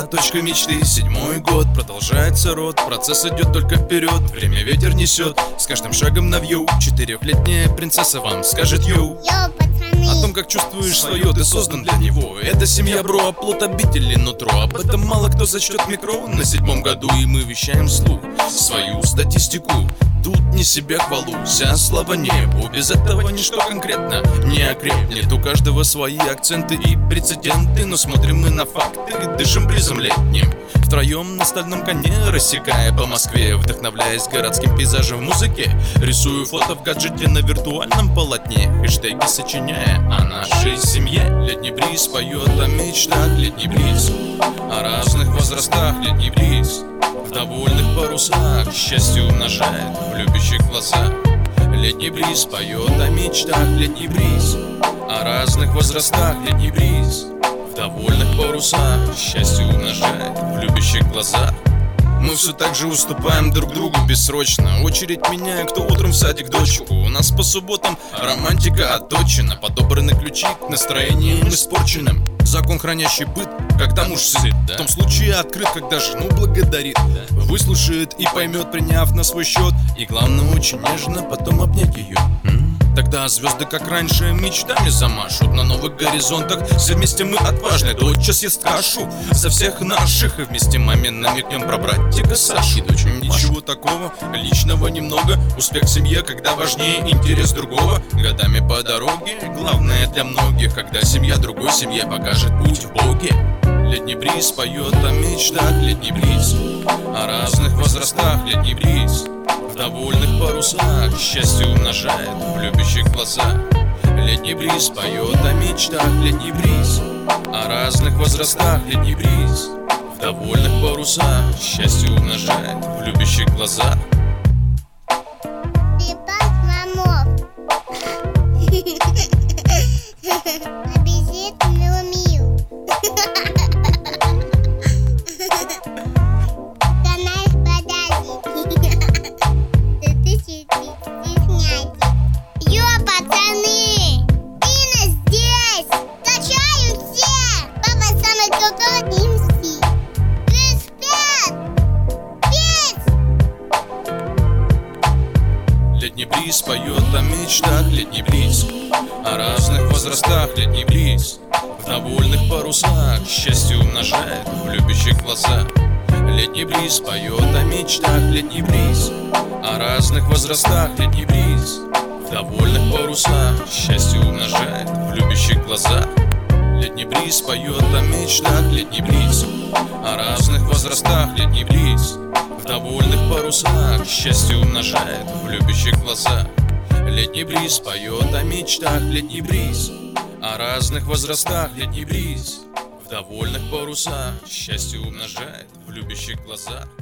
точка мечты. 7-й год, продолжается род, процесс идет только вперед. Время ветер несет, с каждым шагом навью. 4-летняя принцесса вам скажет йоу. О том, как чувствуешь свое, ты создан для него. Это семья, бро, оплот обители, нутро. Об этом мало кто зачтет микро. На 7-м году и мы вещаем вслух свою статистику. Тут не себя хвалу, вся слава небу. Без этого ничто конкретно не окрепнет. У каждого свои акценты и прецеденты, но смотрим мы на факты, дышим бризом летним. Втроем на стальном коне, рассекая по Москве, вдохновляясь городским пейзажем в музыке. Рисую фото в гаджете на виртуальном полотне, хэштеги сочиняя о нашей семье. Летний бриз поет о мечтах, летний бриз о разных возрастах, летний бриз в довольных парусах счастье умножает в любящих глазах. Летний бриз поет о мечтах, летний бриз о разных возрастах, летний бриз в довольных парусах счастье умножает в любящих глазах. Мы все так же уступаем друг другу бессрочно. Очередь меняя, кто утром в садик дочку. У нас по субботам романтика отточена. Подобраны ключи к настроениям испорченным. Закон, хранящий быт, когда муж сыт, в том случае открыт, когда жену благодарит. Выслушает и поймет, приняв на свой счет. И главное, очень нежно потом обнять ее. Тогда звезды, как раньше, мечтами замашут. На новых горизонтах все вместе мы отважны. Дочь съест кашу за всех наших, и вместе маме намекнем про братика Саши и дочь. Ничего такого, личного немного. Успех в семье, когда важнее интерес другого. Годами по дороге, главное для многих, когда семья другой семье покажет путь в Боге. Летний бриз поет о мечтах, летний бриз о разных возрастах, летний бриз в довольных парусах счастье умножает в любящих глазах. Летний бриз поет о мечтах, летний бриз о разных возрастах, летний бриз в довольных парусах счастье умножает в любящих глазах. Летний бриз поет о мечтах, летний бриз о разных возрастах, летний бриз в довольных парусах счастье умножает в любящих глазах. Летний бриз поет о мечтах, летний бриз о разных возрастах, летний бриз в довольных парусах счастье умножает в любящих глазах. Летний бриз поет о мечтах, летний бриз о разных возрастах, летний бриз в довольных парусах счастье умножает в любящих глазах. Летний бриз поет о мечтах, летний бриз о разных возрастах, летний бриз в довольных парусах счастье умножает в любящих глазах.